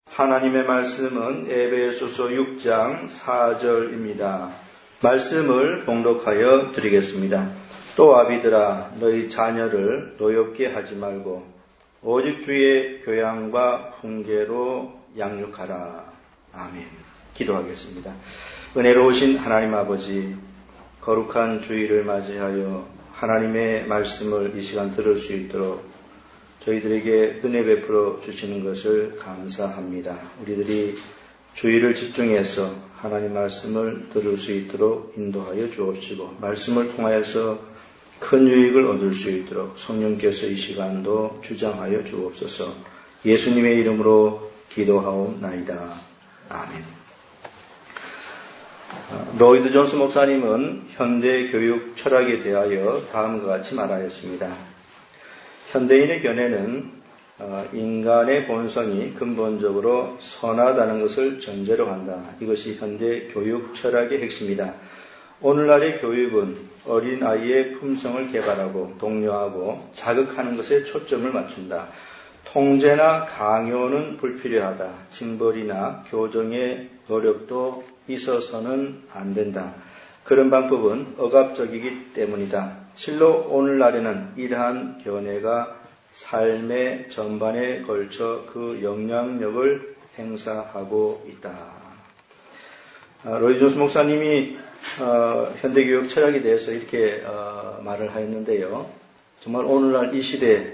하나님의 말씀은 에베소서 6장 4절입니다. 말씀을 봉독하여 드리겠습니다. 또 아비들아 너희 자녀를 노엽게 하지 말고 오직 주의 교양과 훈계로 양육하라. 아멘. 기도하겠습니다. 은혜로우신 하나님 아버지, 거룩한 주일을 맞이하여 하나님의 말씀을 이 시간 들을 수 있도록 저희들에게 은혜 베풀어 주시는 것을 감사합니다. 우리들이 주의를 집중해서 하나님 말씀을 들을 수 있도록 인도하여 주옵시고, 말씀을 통하여서 큰 유익을 얻을 수 있도록 성령께서 이 시간도 주장하여 주옵소서. 예수님의 이름으로 기도하옵나이다. 아멘. 로이드 존스 목사님은 현대 교육 철학에 대하여 다음과 같이 말하였습니다. 현대인의 견해는 인간의 본성이 근본적으로 선하다는 것을 전제로 한다. 이것이 현대 교육 철학의 핵심이다. 오늘날의 교육은 어린아이의 품성을 개발하고 독려하고 자극하는 것에 초점을 맞춘다. 통제나 강요는 불필요하다. 징벌이나 교정의 노력도 있어서는 안 된다. 그런 방법은 억압적이기 때문이다. 실로 오늘날에는 이러한 견해가 삶의 전반에 걸쳐 그 영향력을 행사하고 있다. 로이드 존스 목사님이 현대교육 철학에 대해서 이렇게 말을 하였는데요. 정말 오늘날 이 시대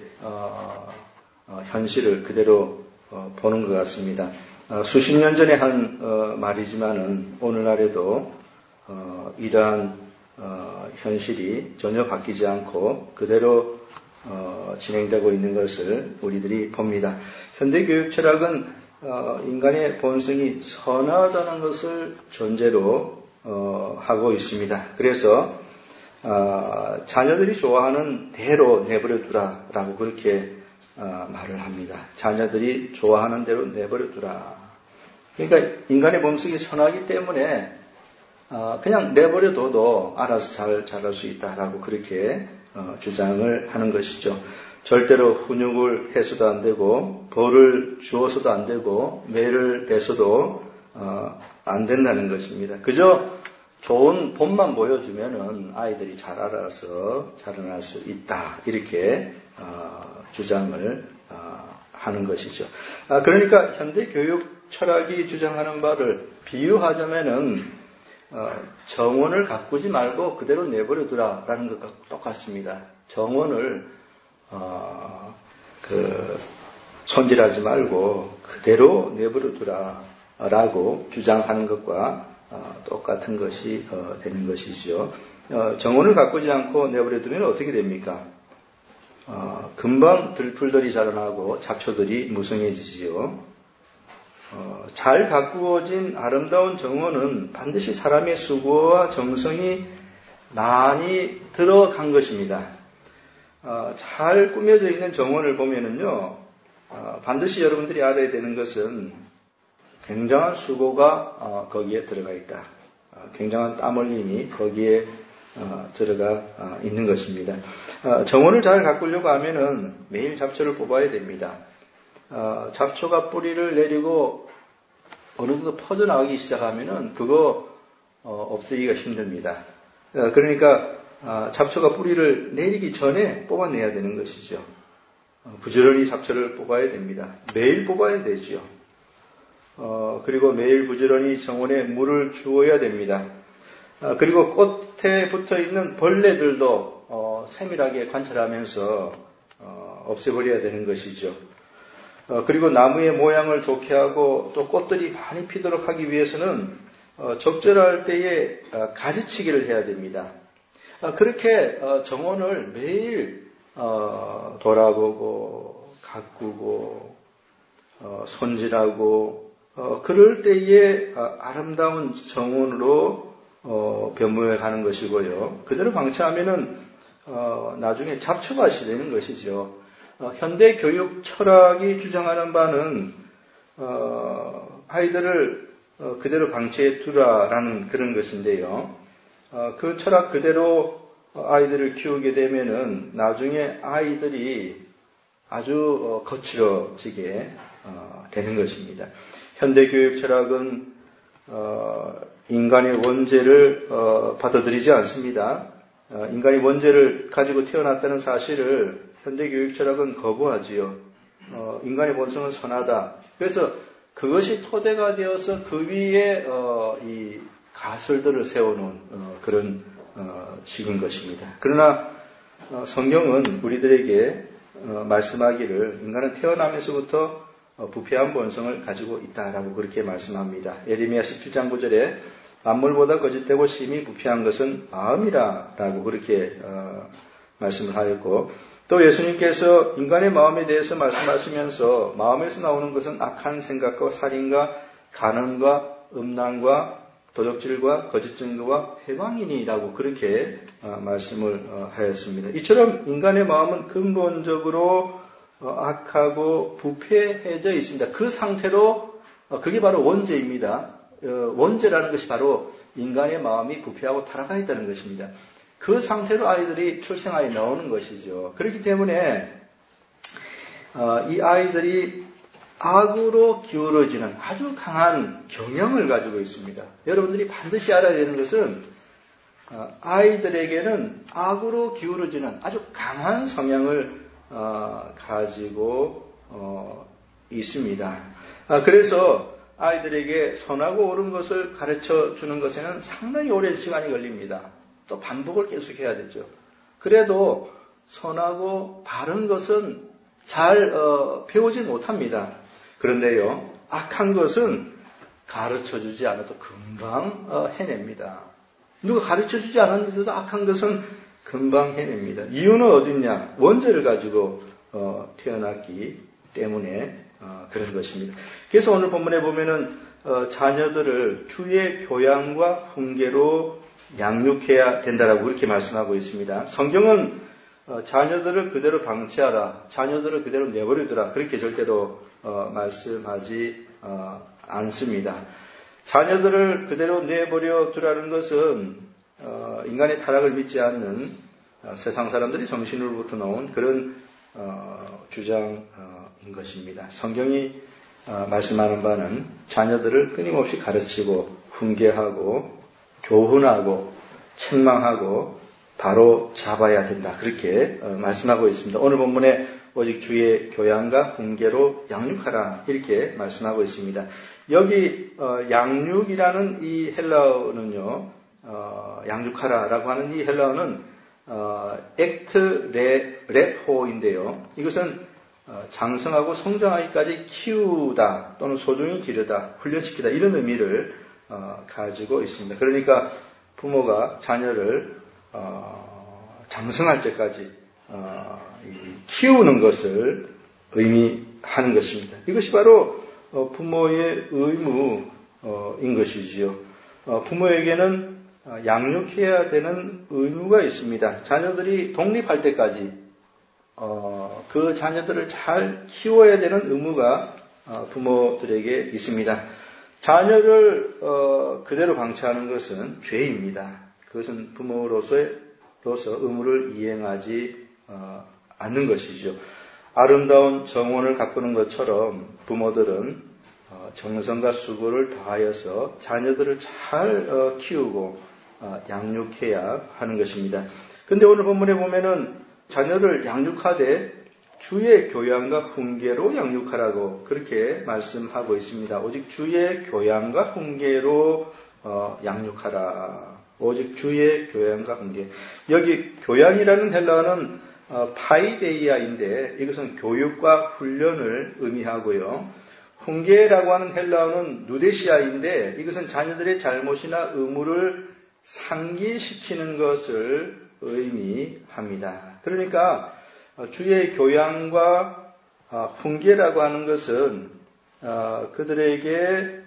현실을 그대로 보는 것 같습니다. 수십 년 전에 한 말이지만은 오늘날에도 이러한 현실이 전혀 바뀌지 않고 그대로 진행되고 있는 것을 우리들이 봅니다. 현대교육 철학은 인간의 본성이 선하다는 것을 전제로 하고 있습니다. 그래서 자녀들이 좋아하는 대로 내버려 두라라고 그렇게 말을 합니다. 자녀들이 좋아하는 대로 내버려 두라. 그러니까 인간의 본성이 선하기 때문에 그냥 내버려둬도 알아서 잘 자랄 수 있다라고 그렇게 주장을 하는 것이죠. 절대로 훈육을 해서도 안 되고 벌을 주어서도 안 되고 매를 대서도 안 된다는 것입니다. 그저 좋은 본만 보여주면은 아이들이 잘 알아서 자라날 수 있다, 이렇게 주장을 하는 것이죠. 그러니까 현대 교육 철학이 주장하는 바를 비유하자면은 정원을 가꾸지 말고 그대로 내버려 두라라는 것과 똑같습니다. 정원을 손질하지 말고 그대로 내버려 두라라고 주장하는 것과 똑같은 것이 되는 것이죠. 정원을 가꾸지 않고 내버려 두면 어떻게 됩니까? 금방 들풀들이 자라나고 잡초들이 무성해지지요. 잘 가꾸어진 아름다운 정원은 반드시 사람의 수고와 정성이 많이 들어간 것입니다. 잘 꾸며져 있는 정원을 보면은요, 반드시 여러분들이 알아야 되는 것은 굉장한 수고가 거기에 들어가 있다. 굉장한 땀 흘림이 거기에 들어가 있는 것입니다. 정원을 잘 가꾸려고 하면은 매일 잡초를 뽑아야 됩니다. 잡초가 뿌리를 내리고 어느 정도 퍼져나가기 시작하면은 그거 없애기가 힘듭니다. 그러니까 잡초가 뿌리를 내리기 전에 뽑아내야 되는 것이죠. 부지런히 잡초를 뽑아야 됩니다. 매일 뽑아야 되죠. 그리고 매일 부지런히 정원에 물을 주어야 됩니다. 그리고 꽃에 붙어 있는 벌레들도 세밀하게 관찰하면서 없애버려야 되는 것이죠. 그리고 나무의 모양을 좋게 하고 또 꽃들이 많이 피도록 하기 위해서는 적절할 때에 가지치기를 해야 됩니다. 그렇게 정원을 매일 돌아보고 가꾸고 손질하고 그럴 때에 아름다운 정원으로 변모해 가는 것이고요. 그대로 방치하면은 나중에 잡초밭이 되는 것이죠. 현대 교육 철학이 주장하는 바는 아이들을 그대로 방치해 두라라는 그런 것인데요. 그 철학 그대로 아이들을 키우게 되면은 나중에 아이들이 아주 거칠어지게 되는 것입니다. 현대 교육 철학은 인간의 원죄를 받아들이지 않습니다. 인간이 원죄를 가지고 태어났다는 사실을 현대 교육 철학은 거부하지요. 인간의 본성은 선하다. 그래서 그것이 토대가 되어서 그 위에 이 가설들을 세워놓은 그런 식인 것입니다. 그러나 성경은 우리들에게 말씀하기를 인간은 태어나면서부터 부패한 본성을 가지고 있다라고 그렇게 말씀합니다. 예레미야 17장 9절에 만물보다 거짓되고 심히 부패한 것은 마음이라라고 그렇게 말씀을 하였고, 또 예수님께서 인간의 마음에 대해서 말씀하시면서 마음에서 나오는 것은 악한 생각과 살인과 간음과 음란과 도적질과 거짓 증거와 회방이니라고 그렇게 말씀을 하였습니다. 이처럼 인간의 마음은 근본적으로 악하고 부패해져 있습니다. 그 상태로 그게 바로 원죄입니다. 원죄라는 것이 바로 인간의 마음이 부패하고 타락하여 있다는 것입니다. 그 상태로 아이들이 출생하여 나오는 것이죠. 그렇기 때문에 이 아이들이 악으로 기울어지는 아주 강한 경향을 가지고 있습니다. 여러분들이 반드시 알아야 되는 것은 아이들에게는 악으로 기울어지는 아주 강한 성향을 가지고 있습니다. 그래서 아이들에게 선하고 옳은 것을 가르쳐 주는 것에는 상당히 오랜 시간이 걸립니다. 또 반복을 계속해야 되죠. 그래도 선하고 바른 것은 잘 배우지 못합니다. 그런데요, 악한 것은 가르쳐주지 않아도 금방 해냅니다. 누가 가르쳐주지 않았는데도 악한 것은 금방 해냅니다. 이유는 어딨냐? 원죄를 가지고 태어났기 때문에 그런 것입니다. 그래서 오늘 본문에 보면은 자녀들을 주의 교양과 훈계로 양육해야 된다라고 그렇게 말씀하고 있습니다. 성경은 자녀들을 그대로 방치하라, 자녀들을 그대로 내버려두라 그렇게 절대로 말씀하지 않습니다. 자녀들을 그대로 내버려두라는 것은 인간의 타락을 믿지 않는 세상 사람들이 정신으로부터 나온 그런 주장인 것입니다. 성경이 말씀하는 바는 자녀들을 끊임없이 가르치고 훈계하고 교훈하고 책망하고 바로 잡아야 된다. 그렇게 말씀하고 있습니다. 오늘 본문에 오직 주의 교양과 훈계로 양육하라 이렇게 말씀하고 있습니다. 여기 양육이라는 이 헬라어는요, 양육하라라고 하는 이 헬라어는 액트 레포인데요. 이것은 장성하고 성장하기까지 키우다 또는 소중히 기르다, 훈련시키다 이런 의미를 가지고 있습니다. 그러니까 부모가 자녀를 장성할 때까지 키우는 것을 의미하는 것입니다. 이것이 바로 부모의 의무인 것이지요. 부모에게는 양육해야 되는 의무가 있습니다. 자녀들이 독립할 때까지 그 자녀들을 잘 키워야 되는 의무가 부모들에게 있습니다. 자녀를 그대로 방치하는 것은 죄입니다. 그것은 부모로서 의무를 이행하지 않는 것이죠. 아름다운 정원을 가꾸는 것처럼 부모들은 정성과 수고를 다하여서 자녀들을 잘 키우고 양육해야 하는 것입니다. 그런데 오늘 본문에 보면은 자녀를 양육하되 주의 교양과 훈계로 양육하라고 그렇게 말씀하고 있습니다. 오직 주의 교양과 훈계로 양육하라. 오직 주의 교양과 훈계. 여기 교양이라는 헬라어는 파이데이아인데 이것은 교육과 훈련을 의미하고요. 훈계라고 하는 헬라어는 누데시아인데 이것은 자녀들의 잘못이나 의무를 상기시키는 것을 의미합니다. 그러니까 주의 교양과 훈계라고 하는 것은 그들에게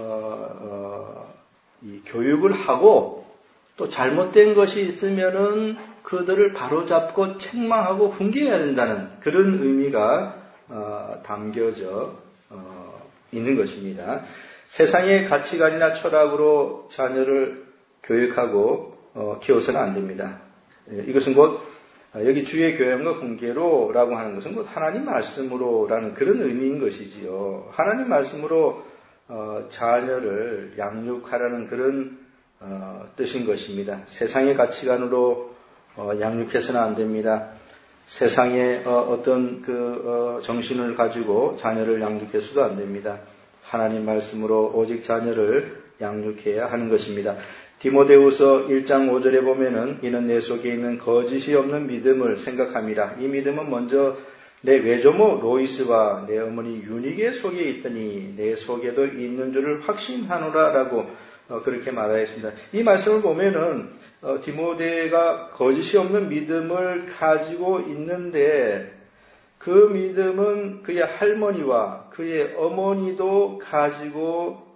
이 교육을 하고 또 잘못된 것이 있으면은 그들을 바로잡고 책망하고 훈계해야 된다는 그런 의미가 담겨져 있는 것입니다. 세상의 가치관이나 철학으로 자녀를 교육하고 키워서는 안 됩니다. 이것은 곧 여기 주의 교양과 훈계로라고 하는 것은 곧 하나님 말씀으로라는 그런 의미인 것이지요. 하나님 말씀으로 자녀를 양육하라는 그런 뜻인 것입니다. 세상의 가치관으로 양육해서는 안 됩니다. 세상의 어떤 정신을 가지고 자녀를 양육해서도 안 됩니다. 하나님 말씀으로 오직 자녀를 양육해야 하는 것입니다. 디모데후서 1장 5절에 보면은 이는 내 속에 있는 거짓이 없는 믿음을 생각함이라. 이 믿음은 먼저 내 외조모 로이스와 내 어머니 유니게 속에 있더니 내 속에도 있는 줄을 확신하노라 라고 그렇게 말하였습니다. 이 말씀을 보면은 디모데가 거짓이 없는 믿음을 가지고 있는데 그 믿음은 그의 할머니와 그의 어머니도 가지고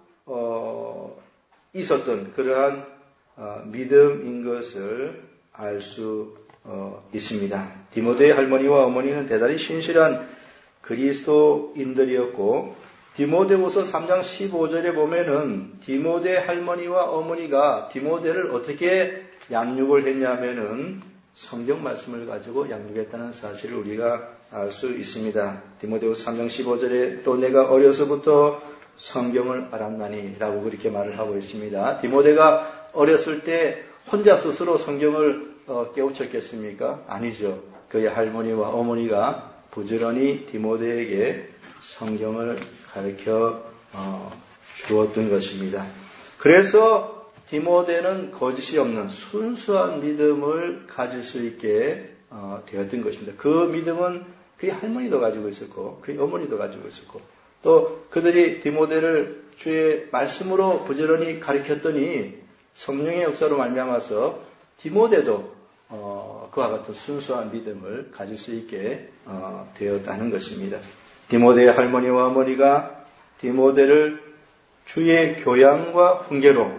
있었던 그러한 믿음인 것을 알 수 있습니다. 디모데의 할머니와 어머니는 대단히 신실한 그리스도인들이었고 디모데후서 3장 15절에 보면은 디모데의 할머니와 어머니가 디모데를 어떻게 양육을 했냐면은 성경 말씀을 가지고 양육했다는 사실을 우리가 알 수 있습니다. 디모데후서 3장 15절에 또 내가 어려서부터 성경을 알았나니 라고 그렇게 말을 하고 있습니다. 디모데가 어렸을 때 혼자 스스로 성경을 깨우쳤겠습니까? 아니죠. 그의 할머니와 어머니가 부지런히 디모데에게 성경을 가르쳐 주었던 것입니다. 그래서 디모데는 거짓이 없는 순수한 믿음을 가질 수 있게 되었던 것입니다. 그 믿음은 그의 할머니도 가지고 있었고 그의 어머니도 가지고 있었고 또 그들이 디모데를 주의 말씀으로 부지런히 가르쳤더니 성령의 역사로 말미암아서 디모데도 그와 같은 순수한 믿음을 가질 수 있게 되었다는 것입니다. 디모데의 할머니와 어머니가 디모데를 주의 교양과 훈계로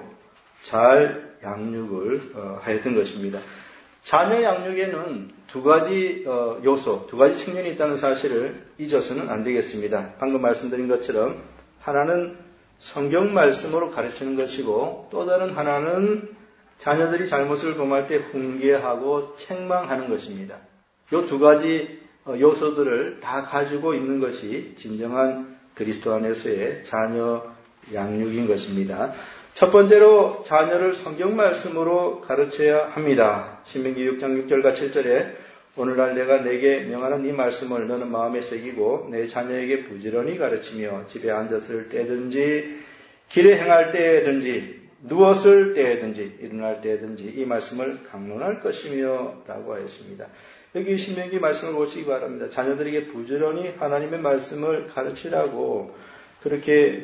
잘 양육을 하였던 것입니다. 자녀 양육에는 두 가지 요소, 두 가지 측면이 있다는 사실을 잊어서는 안 되겠습니다. 방금 말씀드린 것처럼 하나는 성경 말씀으로 가르치는 것이고 또 다른 하나는 자녀들이 잘못을 범할 때 훈계하고 책망하는 것입니다. 이 두 가지 요소들을 다 가지고 있는 것이 진정한 그리스도 안에서의 자녀 양육인 것입니다. 첫 번째로 자녀를 성경 말씀으로 가르쳐야 합니다. 신명기 6장 6절과 7절에 오늘날 내가 내게 명하는 이 말씀을 너는 마음에 새기고 내 자녀에게 부지런히 가르치며 집에 앉았을 때든지 길에 행할 때든지 누웠을 때든지 일어날 때든지 이 말씀을 강론할 것이며 라고 하였습니다. 여기 신명기 말씀을 보시기 바랍니다. 자녀들에게 부지런히 하나님의 말씀을 가르치라고 그렇게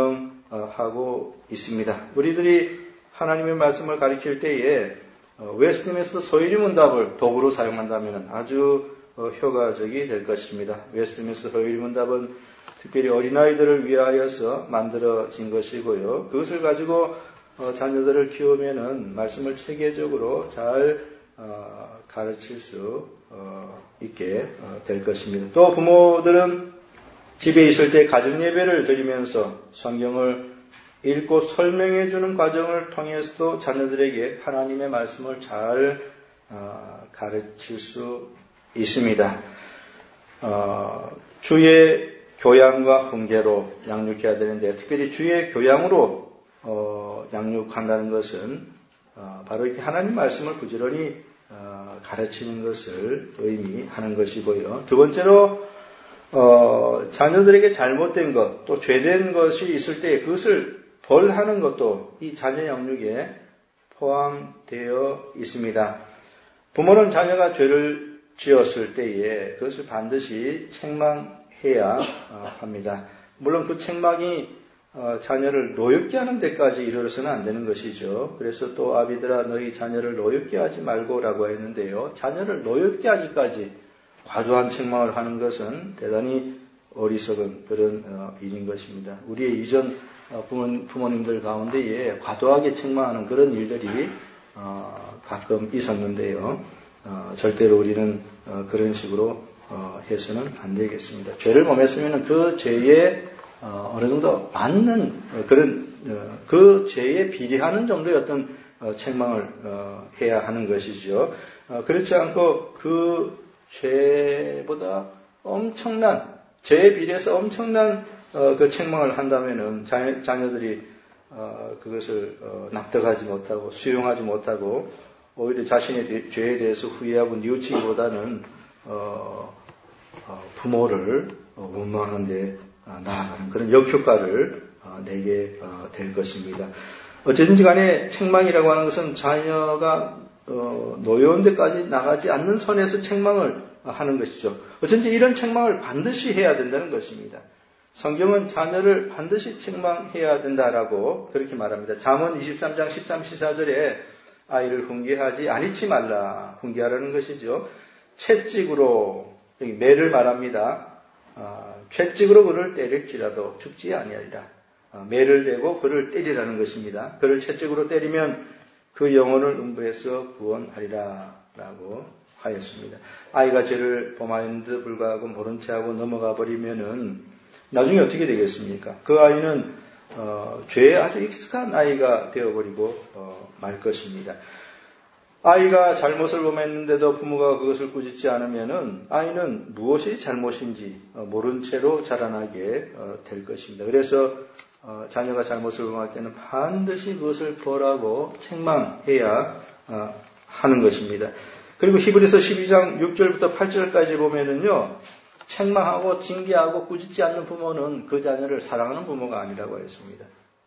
명령하고 있습니다. 우리들이 하나님의 말씀을 가르칠 때에 웨스트민스터 소유리 문답을 도구로 사용한다면 아주 효과적이 될 것입니다. 웨스트민스터 소유리 문답은 특별히 어린아이들을 위하여서 만들어진 것이고요. 그것을 가지고 자녀들을 키우면은 말씀을 체계적으로 잘 가르칠 수 있게 될 것입니다. 또 부모들은 집에 있을 때 가정예배를 드리면서 성경을 읽고 설명해 주는 과정을 통해서도 자녀들에게 하나님의 말씀을 잘 가르칠 수 있습니다. 주의 교양과 훈계로 양육해야 되는데 특별히 주의 교양으로 양육한다는 것은 바로 이렇게 하나님 말씀을 부지런히 가르치는 것을 의미하는 것이고요. 두 번째로 자녀들에게 잘못된 것, 또 죄된 것이 있을 때 그것을 벌하는 것도 이 자녀 양육에 포함되어 있습니다. 부모는 자녀가 죄를 지었을 때에 그것을 반드시 책망해야 합니다. 물론 그 책망이 자녀를 노엽게 하는 데까지 이르러서는 안 되는 것이죠. 그래서 또 아비들아 너희 자녀를 노엽게 하지 말고라고 했는데요. 자녀를 노엽게 하기까지 과도한 책망을 하는 것은 대단히 어리석은 그런 일인 것입니다. 우리의 이전 부모님들 가운데에 과도하게 책망하는 그런 일들이 가끔 있었는데요. 절대로 우리는 그런 식으로 해서는 안 되겠습니다. 죄를 범했으면 그 죄에 어느 정도 맞는 그런 그 죄에 비례하는 정도의 어떤 책망을 해야 하는 것이죠. 그렇지 않고 그 죄보다 엄청난, 죄에 비례해서 엄청난 그 책망을 한다면은 자녀들이 그것을 납득하지 못하고 수용하지 못하고 오히려 자신의 죄에 대해서 후회하고 뉘우치기보다는 부모를 원망하는 데 나아가는 그런 역효과를 내게 될 것입니다. 어쨌든지 간에 책망이라고 하는 것은 자녀가 노여운 데까지 나가지 않는 선에서 책망을 하는 것이죠. 어쩐지 이런 책망을 반드시 해야 된다는 것입니다. 성경은 자녀를 반드시 책망해야 된다라고 그렇게 말합니다. 잠언 23장 13, 14절에 아이를 훈계하지 아니치 말라. 훈계하라는 것이죠. 채찍으로, 여기 매를 말합니다. 채찍으로 그를 때릴지라도 죽지 아니하리라. 매를 대고 그를 때리라는 것입니다. 그를 채찍으로 때리면 그 영혼을 음부에서 구원하리라 라고 하였습니다. 아이가 죄를 범하였는데 불구하고 모른 채하고 넘어가 버리면은 나중에 어떻게 되겠습니까? 그 아이는 죄에 아주 익숙한 아이가 되어버리고 말 것입니다. 아이가 잘못을 범했는데도 부모가 그것을 꾸짖지 않으면은 아이는 무엇이 잘못인지 모른 채로 자라나게 될 것입니다. 그래서 자녀가 잘못을 범할 때는 반드시 그것을 벌하고 책망해야 하는 것입니다. 그리고 히브리서 12장 6절부터 8절까지 보면은요, 책망하고 징계하고 꾸짖지 않는 부모는 그 자녀를 사랑하는 부모가 아니라고 했습니다.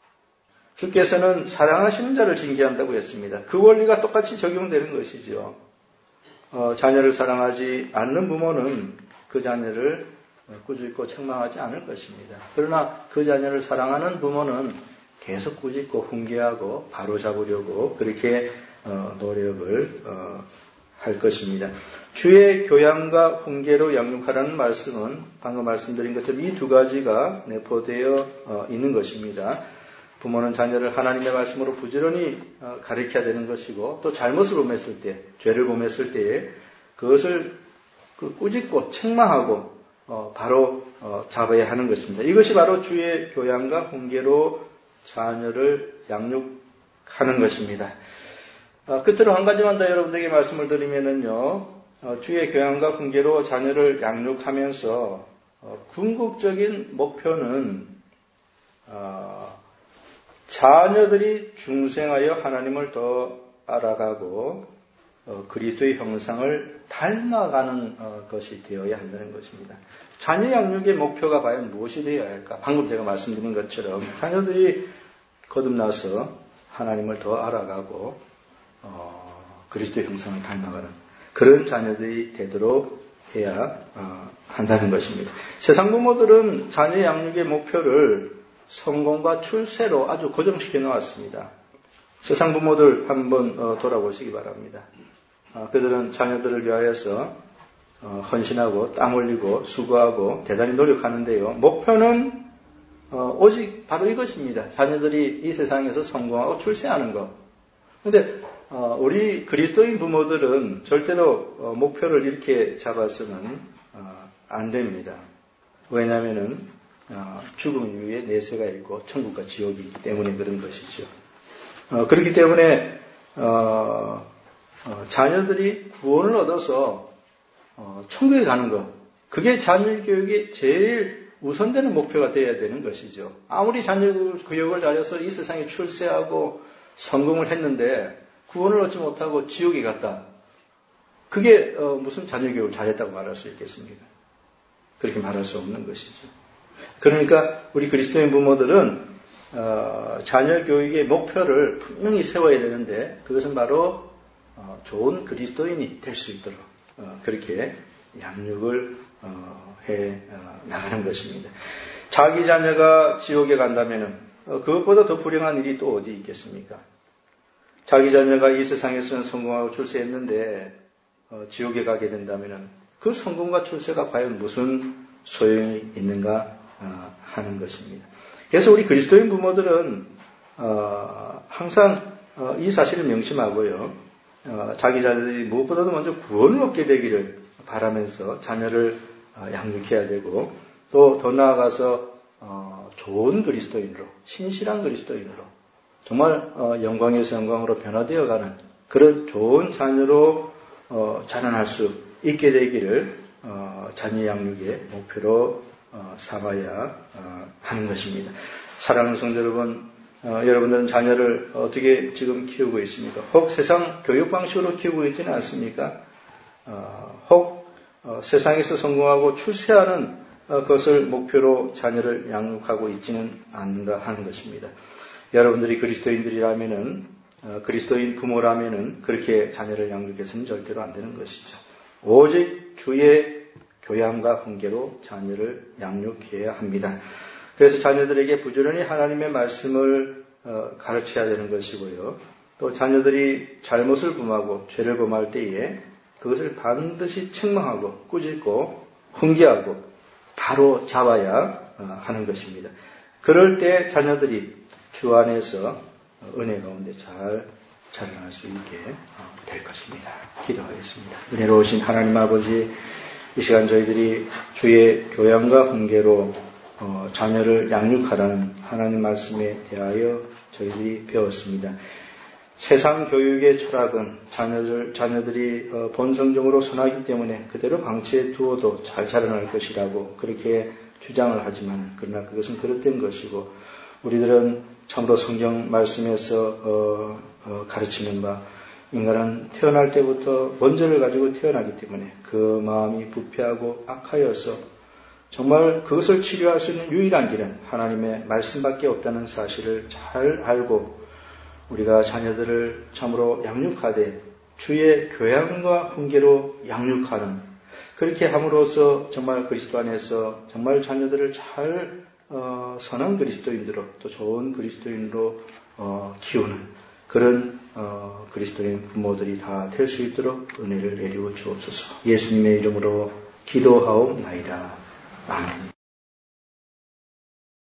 주께서는 사랑하시는 자를 징계한다고 했습니다. 그 원리가 똑같이 적용되는 것이죠. 자녀를 사랑하지 않는 부모는 그 자녀를 꾸짖고 책망하지 않을 것입니다. 그러나 그 자녀를 사랑하는 부모는 계속 꾸짖고 훈계하고 바로잡으려고 그렇게 노력을 할 것입니다. 주의 교양과 훈계로 양육하라는 말씀은 방금 말씀드린 것처럼 이 두 가지가 내포되어 있는 것입니다. 부모는 자녀를 하나님의 말씀으로 부지런히 가르쳐야 되는 것이고 또 잘못을 범했을 때, 죄를 범했을 때에 그것을 꾸짖고 책망하고 바로 잡아야 하는 것입니다. 이것이 바로 주의 교양과 훈계로 자녀를 양육하는 것입니다. 끝으로 한 가지만 더 여러분들에게 말씀을 드리면은요, 주의 교양과 훈계로 자녀를 양육하면서 궁극적인 목표는 자녀들이 중생하여 하나님을 더 알아가고 그리스도의 형상을 닮아가는 것이 되어야 한다는 것입니다. 자녀 양육의 목표가 과연 무엇이 되어야 할까? 방금 제가 말씀드린 것처럼 자녀들이 거듭나서 하나님을 더 알아가고 그리스도의 형상을 닮아가는 그런 자녀들이 되도록 해야 한다는 것입니다. 세상 부모들은 자녀 양육의 목표를 성공과 출세로 아주 고정시켜 놓았습니다. 세상 부모들 한번 돌아보시기 바랍니다. 그들은 자녀들을 위하여서 헌신하고 땀 흘리고 수고하고 대단히 노력하는데요. 목표는 오직 바로 이것입니다. 자녀들이 이 세상에서 성공하고 출세하는 것. 그런데 우리 그리스도인 부모들은 절대로 목표를 이렇게 잡아서는 안 됩니다. 왜냐하면은 죽음 이후에 내세가 있고 천국과 지옥이 있기 때문에 그런 것이죠. 그렇기 때문에 자녀들이 구원을 얻어서 천국에 가는 것, 그게 자녀 교육의 제일 우선되는 목표가 되어야 되는 것이죠. 아무리 자녀 교육을 잘해서 이 세상에 출세하고 성공을 했는데 구원을 얻지 못하고 지옥에 갔다. 그게 무슨 자녀 교육을 잘했다고 말할 수 있겠습니까? 그렇게 말할 수 없는 것이죠. 그러니까 우리 그리스도인 부모들은 자녀 교육의 목표를 분명히 세워야 되는데 그것은 바로 좋은 그리스도인이 될 수 있도록 그렇게 양육을 해 나가는 것입니다. 자기 자녀가 지옥에 간다면은 그것보다 더 불행한 일이 또 어디 있겠습니까? 자기 자녀가 이 세상에서는 성공하고 출세했는데 지옥에 가게 된다면은 그 성공과 출세가 과연 무슨 소용이 있는가 하는 것입니다. 그래서 우리 그리스도인 부모들은 항상 이 사실을 명심하고요. 자기 자녀들이 무엇보다도 먼저 구원을 얻게 되기를 바라면서 자녀를 양육해야 되고 또 더 나아가서 좋은 그리스도인으로 신실한 그리스도인으로 정말 영광에서 영광으로 변화되어가는 그런 좋은 자녀로 자라날 수 있게 되기를 자녀 양육의 목표로 삼아야 하는 것입니다. 사랑하는 성도 여러분, 여러분들은 자녀를 어떻게 지금 키우고 있습니까? 혹 세상 교육 방식으로 키우고 있지는 않습니까? 혹 세상에서 성공하고 출세하는 것을 목표로 자녀를 양육하고 있지는 않는가 하는 것입니다. 여러분들이 그리스도인들이라면은, 그리스도인 부모라면은 그렇게 자녀를 양육해서는 절대로 안 되는 것이죠. 오직 주의 교양과 훈계로 자녀를 양육해야 합니다. 그래서 자녀들에게 부지런히 하나님의 말씀을 가르쳐야 되는 것이고요. 또 자녀들이 잘못을 범하고 죄를 범할 때에 그것을 반드시 책망하고 꾸짖고 훈계하고 바로 잡아야 하는 것입니다. 그럴 때 자녀들이 주 안에서 은혜 가운데 잘 자라날 수 있게 될 것입니다. 기도하겠습니다. 은혜로우신 하나님 아버지, 이 시간 저희들이 주의 교양과 훈계로 자녀를 양육하라는 하나님 말씀에 대하여 저희들이 배웠습니다. 세상 교육의 철학은 자녀들이 본성적으로 선하기 때문에 그대로 방치해 두어도 잘 자라날 것이라고 그렇게 주장을 하지만, 그러나 그것은 그릇된 것이고, 우리들은 참으로 성경 말씀에서 가르치는 바, 인간은 태어날 때부터 원죄를 가지고 태어나기 때문에 그 마음이 부패하고 악하여서 정말 그것을 치료할 수 있는 유일한 길은 하나님의 말씀밖에 없다는 사실을 잘 알고, 우리가 자녀들을 참으로 양육하되 주의 교양과 훈계로 양육하는, 그렇게 함으로써 정말 그리스도 안에서 정말 자녀들을 잘 선한 그리스도인으로, 또 좋은 그리스도인으로 키우는 그런 그리스도인 부모들이 다 될 수 있도록 은혜를 내리워 주옵소서. 예수님의 이름으로 기도하옵나이다. 아멘.